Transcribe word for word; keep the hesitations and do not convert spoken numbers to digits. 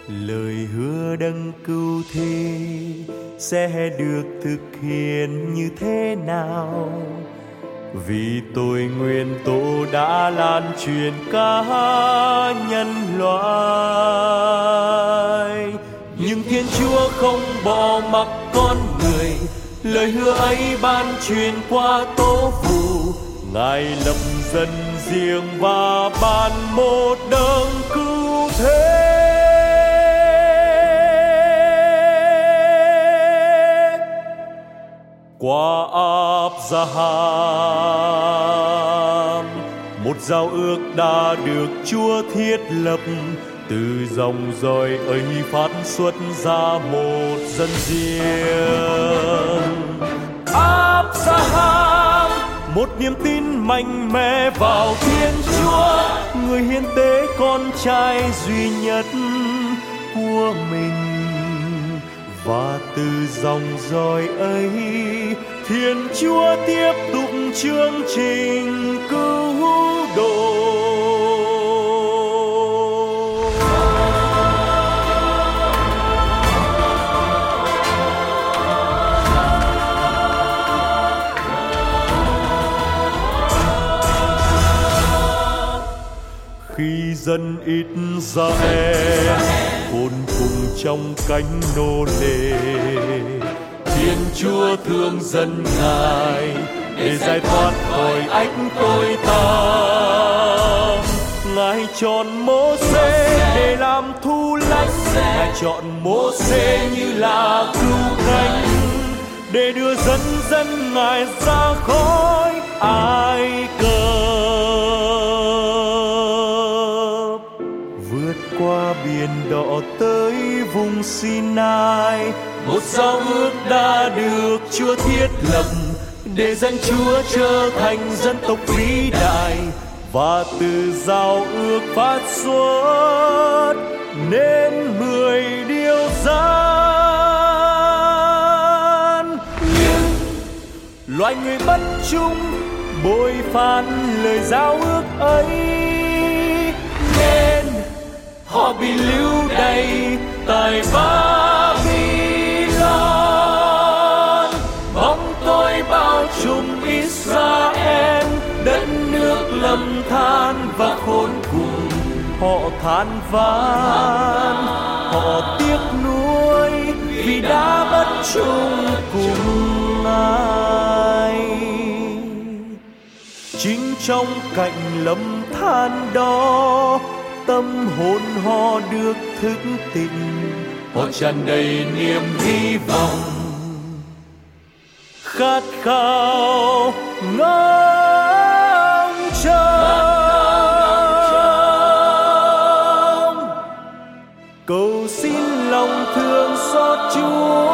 Lời hứa đấng cứu thế sẽ được thực hiện như thế nào? Vì tội nguyện tổ đã lan truyền cả nhân loại. Nhưng Thiên Chúa không bỏ mặc con người, lời hứa ấy ban truyền qua tổ phụ. Ngài lập dân riêng và ban một đấng cứu thế. Qua Áp-ra-ham, một giao ước đã được Chúa thiết lập, từ dòng dõi ấy phát xuất ra một dân riêng. Áp-ra-ham, một niềm tin mạnh mẽ vào Thiên Chúa, người hiến tế con trai duy nhất của mình. Và từ dòng dõi ấy, Thiên Chúa tiếp tục chương trình cứu độ. Khi dân Israel khốn cùng trong cánh nô lệ, Thiên Chúa thương dân Ngài để giải thoát khỏi ách tội tam. Ngài chọn Mô-sê để làm thủ lãnh, Ngài chọn Mô-sê như là cứu cánh, để đưa dân dân Ngài ra khỏi Ai Cập, vượt qua biển đỏ tới vùng Sinai. Một giao ước đã được Chúa thiết lập, để dân Chúa trở thành dân tộc vĩ đại. Và từ giao ước phát xuất nên mười điều răn. Nhưng loài người bất trung bội phản lời giao ước ấy, nên họ bị lưu đày tại Babylon. Bóng tối bao trùm Israel, đất nước lầm than và khốn cùng. Họ than vãn, họ tiếc nuối vì đã bất chung cùng Ngài. Chính trong cảnh lầm than đó, tâm hồn họ được thức tỉnh, họ tràn đầy niềm hy vọng, khát khao ngóng trông. Cầu xin lòng thương xót Chúa